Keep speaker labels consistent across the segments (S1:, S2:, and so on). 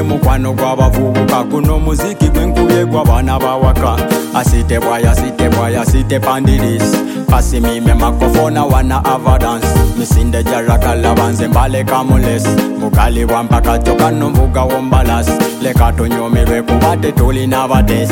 S1: mukwano gw'abavubuka guno muziki gwenkubye gw'abaana bawaka asite bwaya site pandiris pasimime makofona wana avadance misinde jarakala banze mbale kamules mukali wampaka chokano mbuga wombalas leka tonyomerwe kubate tuli n'abadesi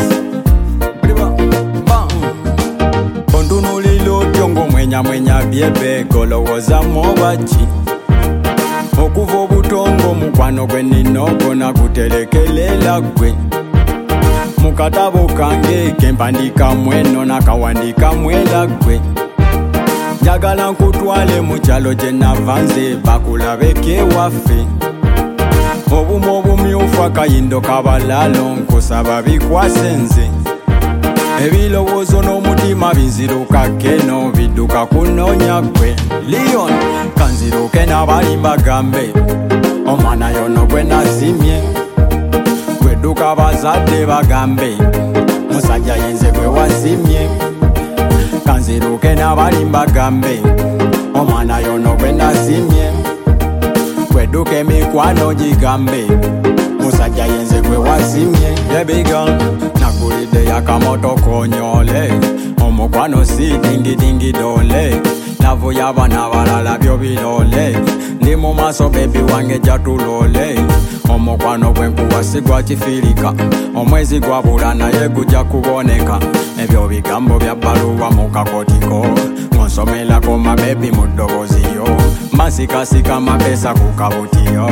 S1: ontunulilo tyongo mwenya byebe golowoza mobaki okuva obutongo mukwano gwe nino gona gutelekelela gwe mukatabo kange kempandika mweno nakawandika mwela gwe njagala nkutwale mu kyalo gye navanze bakulabeke waffe obumu obumyufu akayindo kabalalo nkusaba bikwase nze ebilowoozo n'omutima binziruka keno bidduka kunoonya gwe Leon kanziruke n'abali bagambe omwana yono gwe nazimye gwedduka bazadde bagambe musajja yenze gwe wazimye kanziruke n'abali bagambe omwana yono gwe nazimye gwedduka emikwano gigambe musajja yenze gwe wazimye yebigal nagulidde yakamoto konyole omukwano si dingi dole navu y'abaana balala byo bilole ndi mu maaso bebi wange jatulole omukwano gwenkuwa si gwa kifirika omwezi gwabula naye gujja kuboneka ebyo bigambo bya bbaluwa mu kakotiko nsomerako mabebi mu ddobooziyo masikasika mapesa ku kabutiyo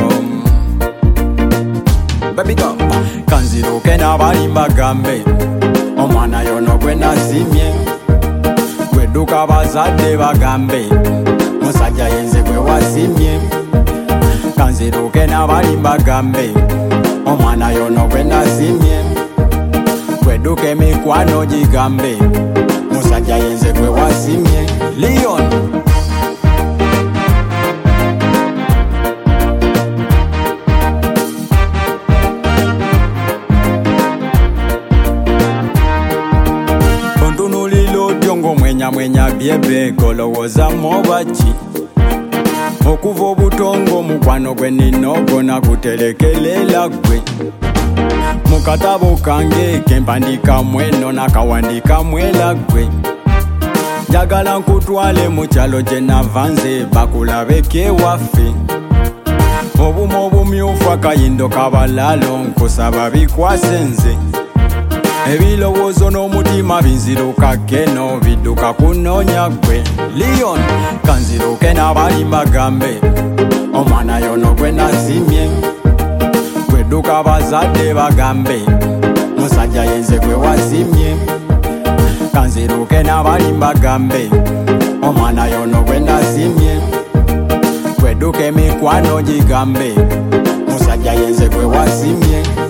S1: kanziruke n'abali bagambe omwana yono gwe nazimye gwedduka bazadde bagambe musajja yenze gwe wazimye kanziruke n'abali bagambe omwana yono gwe nazimye gwedduka emikwano gigambe musajja yenze gwe wazimye Leon mwenya byebe golowooza mobaki okuva obutongo mukwano gwe nino gona gutelekelela gwe mukatabo kange kempandika mweno nakawandika mwela gwe njagala nkutwale mu kyalo gye navanze bakulabeke waffe obumu obumyufu akayindo kabalalo nkusaba bikwase nze ebilowoozo n'omutima binziruka keno bidduka kunoonya gwe Leon kanziruke n'abali bagambe omwana yono gwe nazimye gwedduka bazadde bagambe musajja yenze gwe wazimye kanziruke n'abali bagambe omwana yono gwe nazimye gwedduka emikwano gigambe musajja yenze gwe wazimye